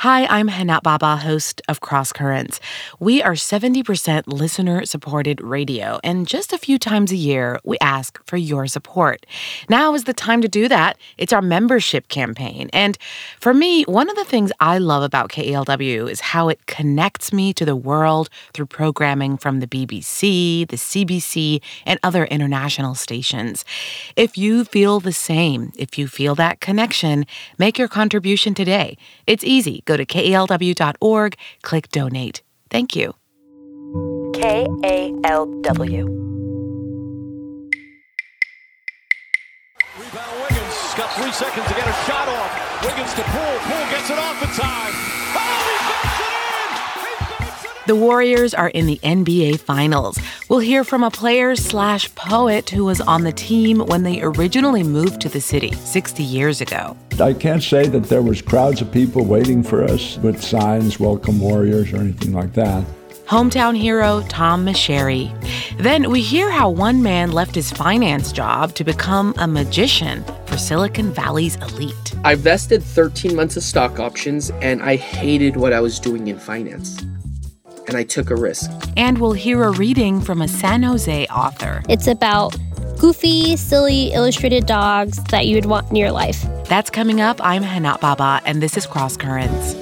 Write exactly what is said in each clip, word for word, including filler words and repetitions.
Hi, I'm Hanat Baba, host of Cross Currents. We are seventy percent listener-supported radio, and just a few times a year, we ask for your support. Now is the time to do that. It's our membership campaign. And for me, one of the things I love about K A L W is how it connects me to the world through programming from the B B C, the C B C, and other international stations. If you feel the same, if you feel that connection, make your contribution today. It's easy. Go to K A L W dot org, click donate. Thank you. K A L W. Rebound Wiggins. Got three seconds to get a shot off. Wiggins to Poole. Poole gets it off in time. Oh, he banks it in! He banks it in! The Warriors are in the N B A Finals. We'll hear from a player slash poet who was on the team when they originally moved to the city sixty years ago. I can't say that there was crowds of people waiting for us with signs, welcome Warriors, or anything like that. Hometown hero Tom Meschery. Then we hear how one man left his finance job to become a magician for Silicon Valley's elite. I vested thirteen months of stock options, and I hated what I was doing in finance. And I took a risk. And we'll hear a reading from a San Jose author. It's about goofy, silly, illustrated dogs that you would want in your life. That's coming up. I'm Hanat Baba, and this is Cross Currents.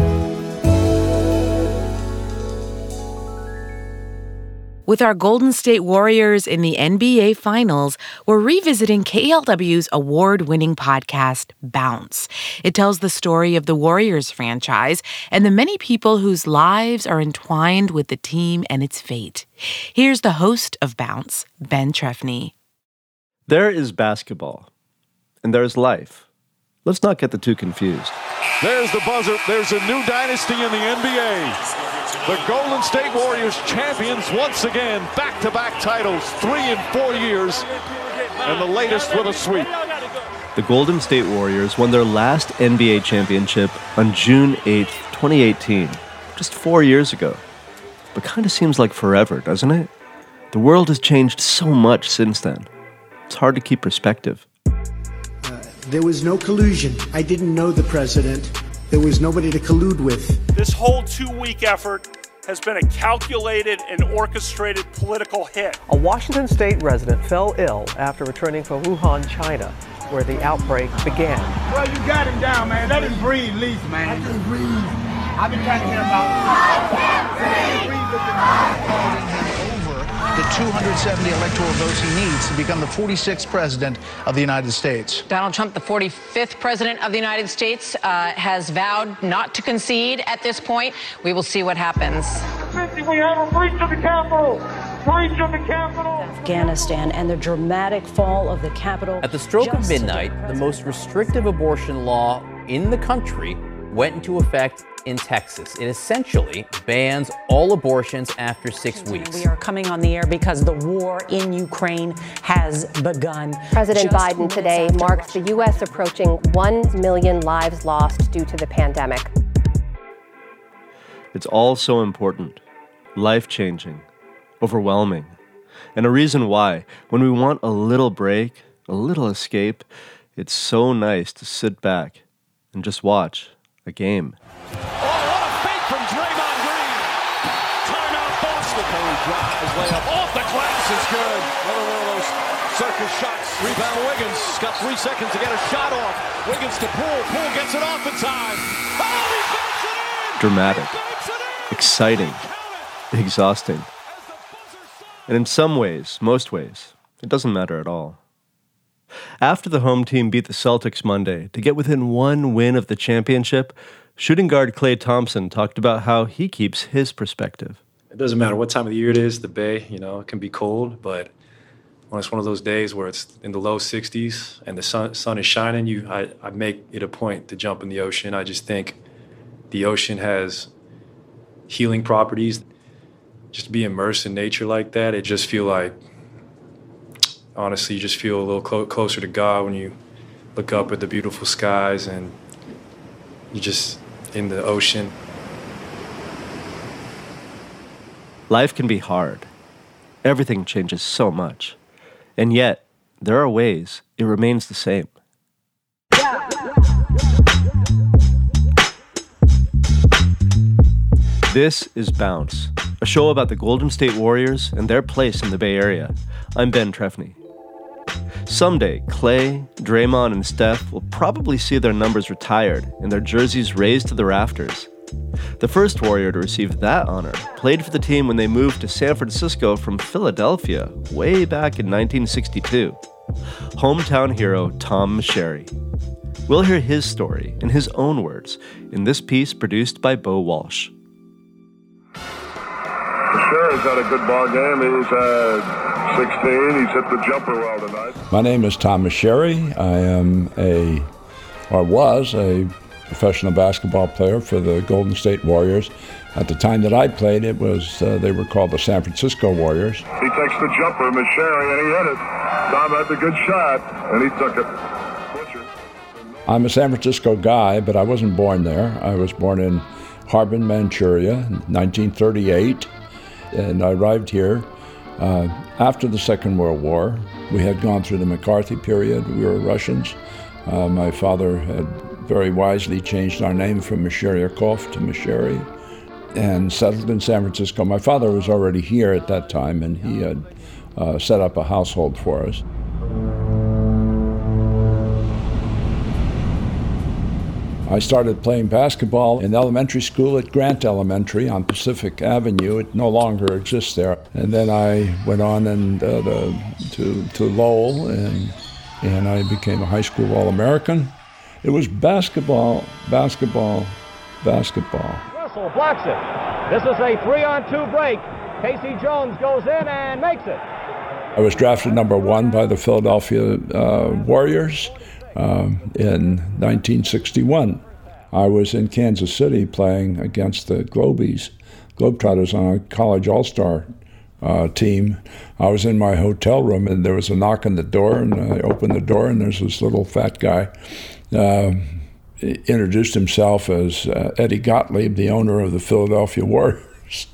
With our Golden State Warriors in the N B A Finals, we're revisiting K A L W's award-winning podcast, Bounce. It tells the story of the Warriors franchise and the many people whose lives are entwined with the team and its fate. Here's the host of Bounce, Ben Trefny. There is basketball, and there's life. Let's not get the two confused. There's the buzzer. There's a new dynasty in the N B A. The Golden State Warriors champions once again, back-to-back titles, three in four years, and the latest with a sweep. The Golden State Warriors won their last N B A championship on June eighth, twenty eighteen, just four years ago. But kind of seems like forever, doesn't it? The world has changed so much since then. It's hard to keep perspective. Uh, there was no collusion. I didn't know the president. There was nobody to collude with. This whole two-week effort has been a calculated and orchestrated political hit. A Washington state resident fell ill after returning from Wuhan, China, where the outbreak began. Well, you got him down, man. Let him breathe, at least, man. I just breathe. I've been trying to hear about the two hundred seventy electoral votes he needs to become the forty-sixth president of the United States. Donald Trump, the forty-fifth president of the United States, uh, has vowed not to concede at this point. We will see what happens. We have a breach of the Capitol. Breach of the Capitol. Afghanistan and the dramatic fall of the Capitol. At the stroke of midnight, the most restrictive abortion law in the country went into effect in Texas. It essentially bans all abortions after six weeks. We are coming on the air because the war in Ukraine has begun. President Biden today marked the U S approaching one million lives lost due to the pandemic. It's all so important, life-changing, overwhelming, and a reason why, when we want a little break, a little escape, it's so nice to sit back and just watch a game. Oh, what a fake from Draymond Green. Timeout Boston. Curry drives, layup off the glass is good. Another one of those circus shots. Rebound Wiggins. Got three seconds to get a shot off. Wiggins to Poole. Poole gets it off in time. Oh, he banks it in! Dramatic, exciting, exhausting. And in some ways, most ways, it doesn't matter at all. After the home team beat the Celtics Monday to get within one win of the championship, shooting guard Klay Thompson talked about how he keeps his perspective. It doesn't matter what time of the year it is, the Bay, you know, it can be cold, but when it's one of those days where it's in the low sixties and the sun, sun is shining, you, I, I make it a point to jump in the ocean. I just think the ocean has healing properties. Just to be immersed in nature like that, it just feel like, honestly, you just feel a little clo- closer to God when you look up at the beautiful skies and you're just in the ocean. Life can be hard. Everything changes so much. And yet, there are ways it remains the same. This is Bounce, a show about the Golden State Warriors and their place in the Bay Area. I'm Ben Trefny. Someday, Clay, Draymond, and Steph will probably see their numbers retired and their jerseys raised to the rafters. The first Warrior to receive that honor played for the team when they moved to San Francisco from Philadelphia way back in nineteen sixty-two. Hometown hero Tom Meschery. We'll hear his story in his own words in this piece produced by Bo Walsh. Meschery's had a good ball game. He's had sixteen. He's hit the jumper well tonight. My name is Tom Meschery. I am a, or was a, professional basketball player for the Golden State Warriors. At the time that I played, it was uh, they were called the San Francisco Warriors. He takes the jumper, Meschery, and he hit it. Tom had the good shot, and he took it. Butcher. I'm a San Francisco guy, but I wasn't born there. I was born in Harbin, Manchuria, in nineteen thirty-eight, and I arrived here uh, after the Second World War. We had gone through the McCarthy period. We were Russians. Uh, my father had very wisely changed our name from Mesheryakov to Meschery and settled in San Francisco. My father was already here at that time, and he had uh, set up a household for us. I started playing basketball in elementary school at Grant Elementary on Pacific Avenue. It no longer exists there. And then I went on and uh, the, to, to Lowell, and, and I became a high school All-American. It was basketball, basketball, basketball. Russell blocks it. This is a three-on-two break. Casey Jones goes in and makes it. I was drafted number one by the Philadelphia uh, Warriors um, in nineteen sixty-one. I was in Kansas City playing against the Globies, Globetrotters on a college all-star uh, team. I was in my hotel room, and there was a knock on the door, and I opened the door, and there's this little fat guy. Uh, introduced himself as uh, Eddie Gottlieb, the owner of the Philadelphia Warriors.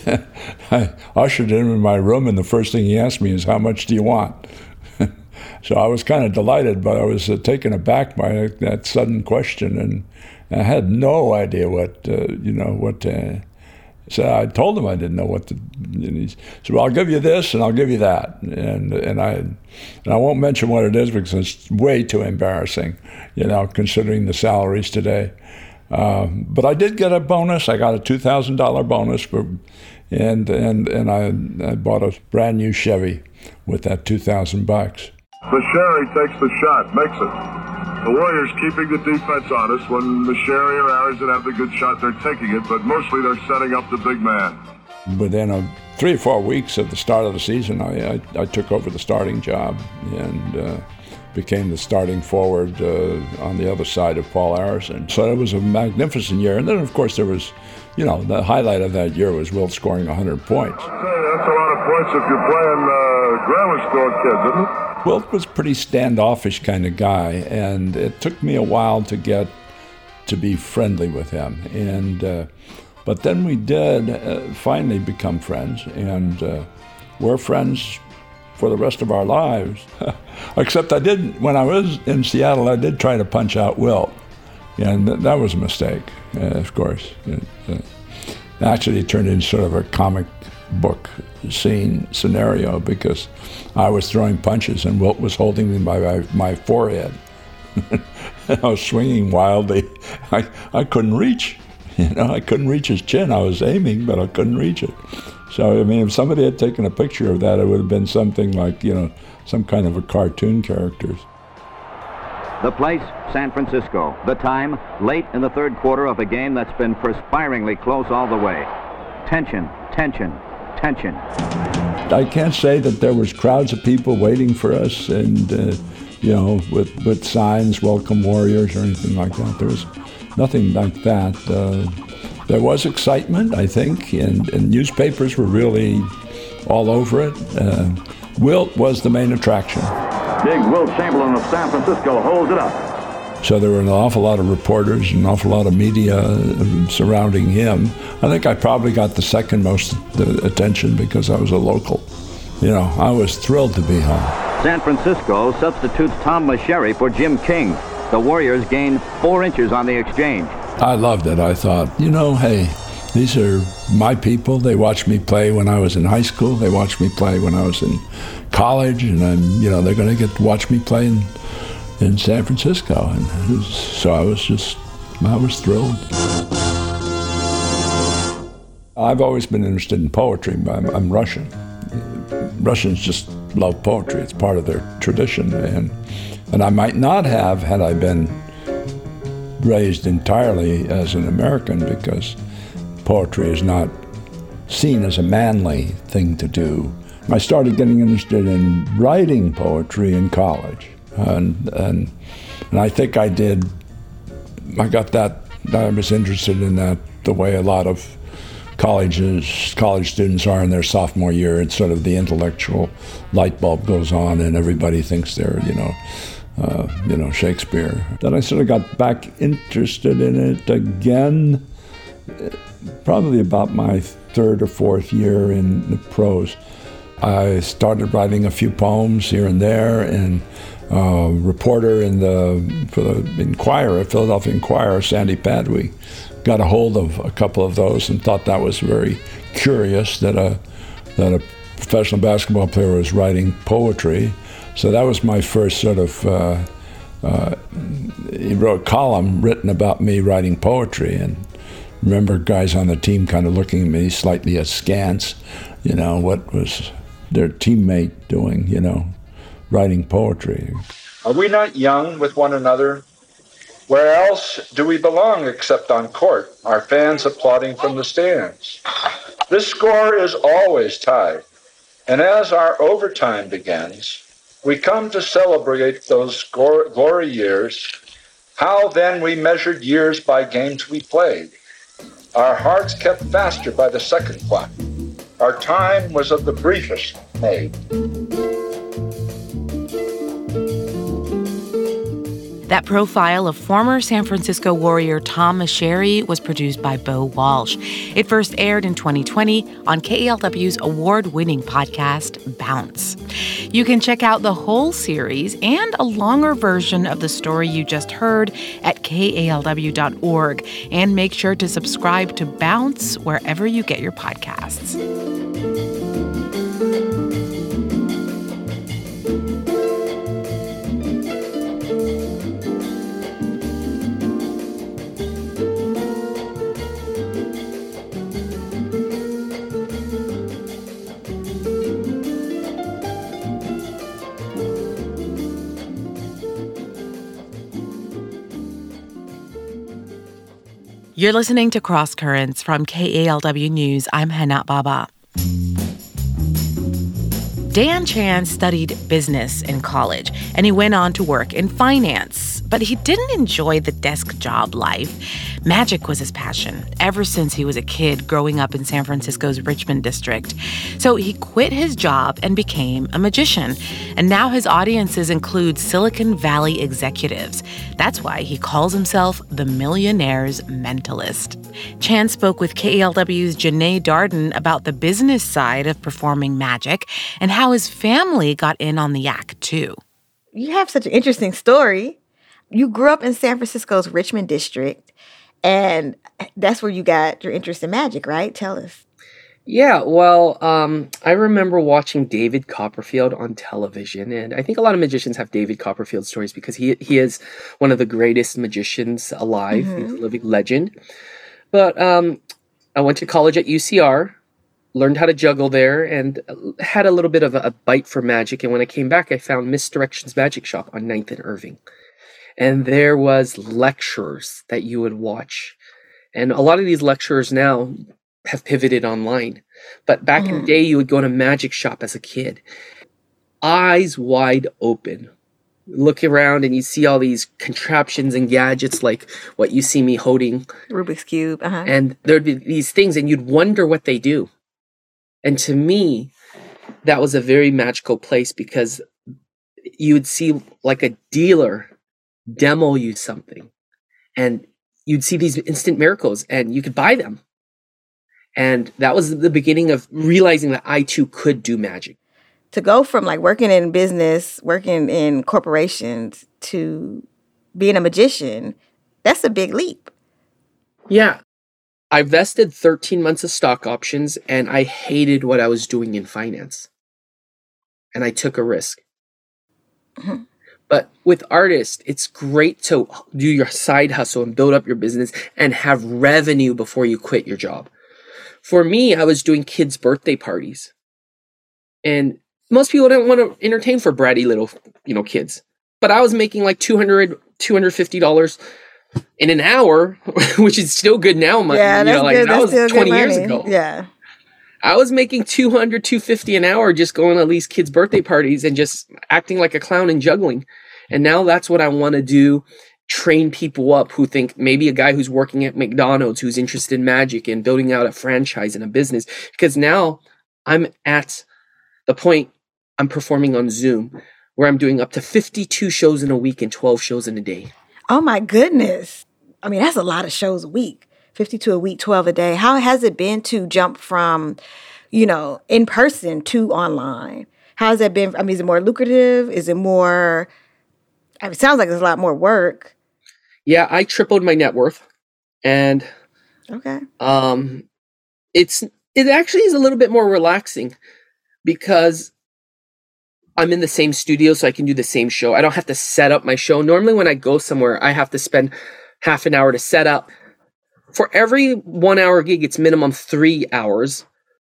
I ushered him in my room, and the first thing he asked me is, "How much do you want?" So I was kind of delighted, but I was uh, taken aback by that sudden question, and I had no idea what, uh, you know, what to... So I told him I didn't know what to. And he said, "Well, I'll give you this and I'll give you that," and and I and I won't mention what it is because it's way too embarrassing, you know, considering the salaries today. Um, but I did get a bonus. I got a two thousand dollar bonus for, and and and I I bought a brand new Chevy with that two thousand bucks. Meschery takes the shot, makes it. The Warriors keeping the defense honest. When Meschery or Arizin have the good shot, they're taking it, but mostly they're setting up the big man. Within a three or four weeks at the start of the season, I, I, I took over the starting job and uh, became the starting forward uh, on the other side of Paul Arizin. So it was a magnificent year. And then, of course, there was, you know, the highlight of that year was Wilt scoring one hundred points. I'll tell you, that's a lot of points if you're playing uh, grammar school kids, isn't it? Wilt was a pretty standoffish kind of guy, and it took me a while to get to be friendly with him. And uh, but then we did uh, finally become friends, and uh, we're friends for the rest of our lives. Except I did, when I was in Seattle, I did try to punch out Wilt, and th- that was a mistake, uh, of course. It, uh, actually, it turned into sort of a comic book scene scenario because I was throwing punches and Wilt was holding me by my, my forehead. I was swinging wildly. I, I couldn't reach, you know, I couldn't reach his chin. I was aiming, but I couldn't reach it. So, I mean, if somebody had taken a picture of that, it would have been something like, you know, some kind of a cartoon characters. The place, San Francisco. The time, late in the third quarter of a game that's been perspiringly close all the way. Tension, tension, tension. I can't say that there was crowds of people waiting for us and, uh, you know, with, with signs, "Welcome Warriors," or anything like that. There was nothing like that. Uh, there was excitement, I think, and, and newspapers were really all over it. Uh, Wilt was the main attraction. Big Wilt Chamberlain of San Francisco holds it up. So there were an awful lot of reporters and an awful lot of media surrounding him. I think I probably got the second most attention because I was a local. You know, I was thrilled to be home. San Francisco substitutes Tom Meschery for Jim King. The Warriors gained four inches on the exchange. I loved it. I thought, you know, hey, These are my people. They watched me play when I was in high school. They watched me play when I was in college, and I'm, you know, they're going to get to watch me play in, in San Francisco. And it was, so I was just, I was thrilled. I've always been interested in poetry. I'm, I'm Russian. Russians just love poetry. It's part of their tradition, and and I might not have had I been raised entirely as an American, because poetry is not seen as a manly thing to do. I started getting interested in writing poetry in college, and and and I think I did. I got that. I was interested in that the way a lot of colleges, college students are in their sophomore year. It's sort of the intellectual light bulb goes on, and everybody thinks they're, you know, uh, you know, Shakespeare. Then I sort of got back interested in it again, probably about my third or fourth year in the prose. I started writing a few poems here and there, and a uh, reporter in the for the Inquirer, Philadelphia Inquirer, Sandy Padway, got a hold of a couple of those and thought that was very curious that a that a professional basketball player was writing poetry. So that was my first sort of. Uh, uh, he wrote a column written about me writing poetry, and remember guys on the team kind of looking at me slightly askance. You know, what was their teammate doing? You know, writing poetry. Are we not young with one another? Where else do we belong except on court, our fans applauding from the stands? This score is always tied, and as our overtime begins, we come to celebrate those glory years. How then we measured years by games we played. Our hearts kept faster by the second clock. Our time was of the briefest made. That profile of former San Francisco Warrior Tom Meschery was produced by Bo Walsh. It first aired in twenty twenty on K A L W's award-winning podcast, Bounce. You can check out the whole series and a longer version of the story you just heard at K A L W dot org. And make sure to subscribe to Bounce wherever you get your podcasts. You're listening to Cross Currents from K A L W News. I'm Hana Baba. Dan Chan studied business in college, and he went on to work in finance. But he didn't enjoy the desk job life. Magic was his passion ever since he was a kid growing up in San Francisco's Richmond district. So he quit his job and became a magician. And now his audiences include Silicon Valley executives. That's why he calls himself the Millionaire's Mentalist. Chan spoke with K A L W's Janae Darden about the business side of performing magic and how his family got in on the act, too. You have such an interesting story. You grew up in San Francisco's Richmond district, and that's where you got your interest in magic, right? Tell us. Yeah, well, um, I remember watching David Copperfield on television, and I think a lot of magicians have David Copperfield stories because he he is one of the greatest magicians alive. Mm-hmm. He's a living legend. But um, I went to college at U C R, learned how to juggle there, and had a little bit of a, a bite for magic. And when I came back, I found Misdirection's Magic Shop on ninth and Irving. And there was lectures that you would watch. And a lot of these lecturers now have pivoted online. But back mm-hmm. in the day, you would go to a magic shop as a kid. Eyes wide open. Look around and you see all these contraptions and gadgets like what you see me holding. Rubik's Cube. Uh-huh. And there'd be these things and you'd wonder what they do. And to me, that was a very magical place because you would see like a dealer demo you something and you'd see these instant miracles and you could buy them. And that was the beginning of realizing that I too could do magic. To go from like working in business, working in corporations to being a magician, that's a big leap. Yeah. I vested thirteen months of stock options, and I hated what I was doing in finance. And I took a risk. Mm-hmm. But with artists, it's great to do your side hustle and build up your business and have revenue before you quit your job. For me, I was doing kids' birthday parties. And most people don't want to entertain for bratty little, you know, kids. But I was making like two hundred dollars, two hundred fifty dollars in an hour, which is still good now. My, yeah, you that's know, like good. that That's was still twenty good years money. ago. Yeah. I was making two hundred, two hundred fifty an hour just going to these kids' birthday parties and just acting like a clown and juggling. And now that's what I want to do. Train people up who think maybe a guy who's working at McDonald's, who's interested in magic and building out a franchise and a business. Because now I'm at the point I'm performing on Zoom where I'm doing up to fifty-two shows in a week and twelve shows in a day. Oh my goodness. I mean, that's a lot of shows a week. fifty-two a week, twelve a day. How has it been to jump from, you know, in person to online? How has that been? I mean, is it more lucrative? Is it more, I mean, it sounds like there's a lot more work. Yeah, I tripled my net worth. And okay. um, it's it actually is a little bit more relaxing because I'm in the same studio, so I can do the same show. I don't have to set up my show. Normally when I go somewhere, I have to spend half an hour to set up. For every one hour gig, it's minimum three hours,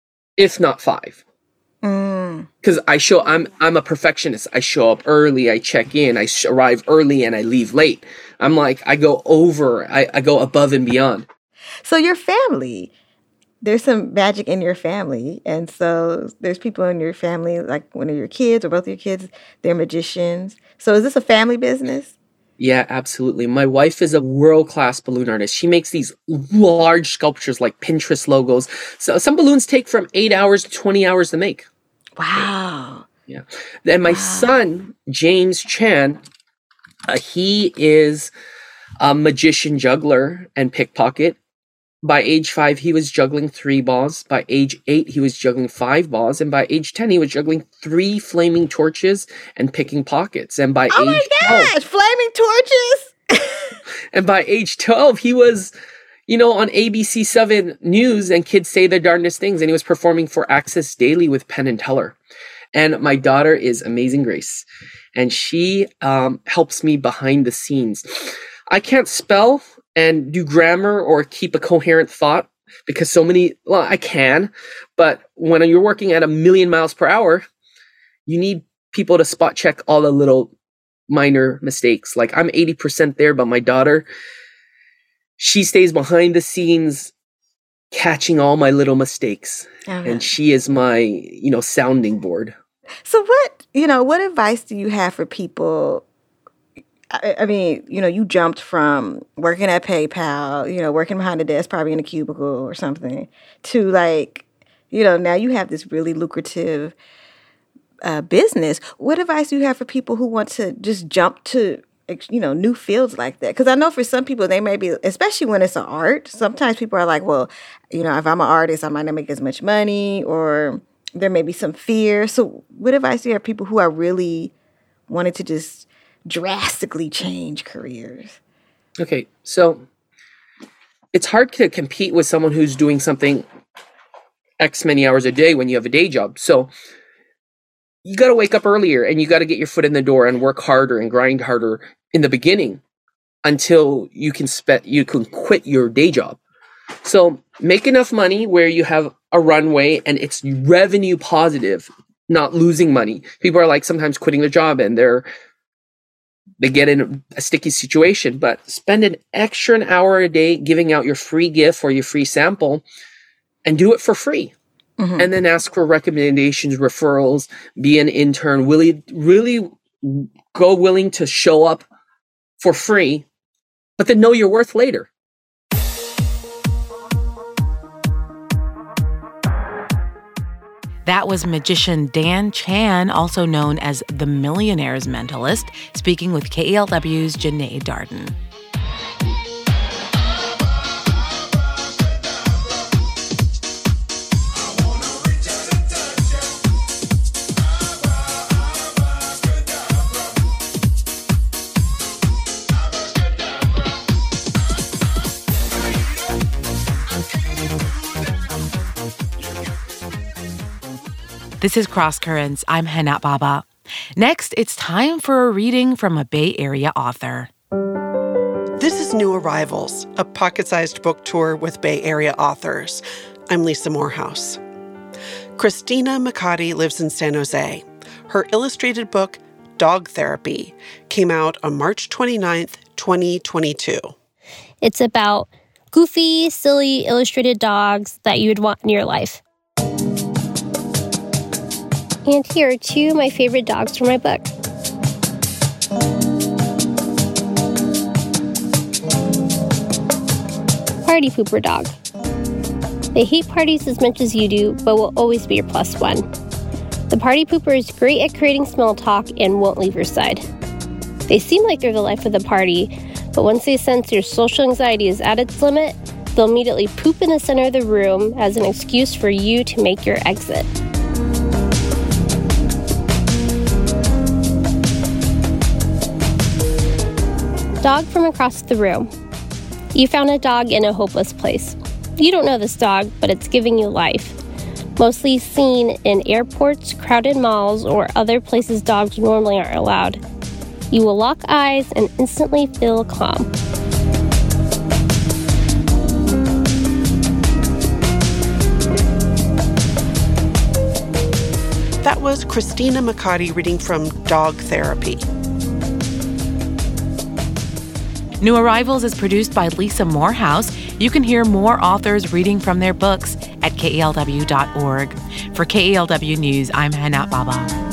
if not five. Because mm. I show, I'm I'm a perfectionist. I show up early, I check in, I sh- arrive early, and I leave late. I'm like, I go over, I, I go above and beyond. So your family, there's some magic in your family. And so there's people in your family, like one of your kids or both of your kids, they're magicians. So is this a family business? Yeah, absolutely. My wife is a world-class balloon artist. She makes these large sculptures like Pinterest logos. So some balloons take from eight hours to twenty hours to make. Wow. Yeah. Then my wow. son, James Chan, uh, he is a magician juggler and pickpocket. By age five, he was juggling three balls. By age eight, he was juggling five balls. And by age ten, he was juggling three flaming torches and picking pockets. And by oh age my gosh, twelve, flaming torches! And by age twelve, he was, you know, on A B C seven News and Kids Say the Darndest Things. And he was performing for Access Daily with Penn and Teller. And my daughter is Amazing Grace. And she um, helps me behind the scenes. I can't spell and do grammar or keep a coherent thought because so many, well, I can, but when you're working at a million miles per hour, you need people to spot check all the little minor mistakes. Like I'm eighty percent there, but my daughter, she stays behind the scenes catching all my little mistakes. Okay. And she is my, you know, sounding board. So what, you know, what advice do you have for people? I mean, you know, you jumped from working at PayPal, you know, working behind the desk, probably in a cubicle or something, to like, you know, now you have this really lucrative uh, business. What advice do you have for people who want to just jump to, you know, new fields like that? Because I know for some people, they may be, especially when it's an art, sometimes people are like, well, you know, if I'm an artist, I might not make as much money, or there may be some fear. So what advice do you have for people who are really wanting to just drastically change careers? Okay, so it's hard to compete with someone who's doing something X many hours a day when you have a day job. So you got to wake up earlier and you got to get your foot in the door and work harder and grind harder in the beginning until you can spe- you can quit your day job. So make enough money where you have a runway and it's revenue positive, not losing money. People are like sometimes quitting their job and they're They get in a sticky situation, but spend an extra an hour a day giving out your free gift or your free sample and do it for free. Mm-hmm. And then ask for recommendations, referrals, be an intern, really, really go willing to show up for free, but then know your worth later. That was magician Dan Chan, also known as the Millionaire's Mentalist, speaking with K E L W's Janae Darden. This is Cross Currents. I'm Hana Baba. Next, it's time for a reading from a Bay Area author. This is New Arrivals, a pocket-sized book tour with Bay Area authors. I'm Lisa Morehouse. Christina McCarty lives in San Jose. Her illustrated book, Dog Therapy, came out on March twenty-ninth, twenty twenty-two. It's about goofy, silly, illustrated dogs that you would want in your life. And here are two of my favorite dogs from my book. Party Pooper Dog. They hate parties as much as you do, but will always be your plus one. The Party Pooper is great at creating small talk and won't leave your side. They seem like they're the life of the party, but once they sense your social anxiety is at its limit, they'll immediately poop in the center of the room as an excuse for you to make your exit. Dog from across the room. You found a dog in a hopeless place. You don't know this dog, but it's giving you life. Mostly seen in airports, crowded malls, or other places dogs normally aren't allowed. You will lock eyes and instantly feel calm. That was Christina McCarty reading from Dog Therapy. New Arrivals is produced by Lisa Morehouse. You can hear more authors reading from their books at K E L W dot org. For K E L W News, I'm Hana Baba.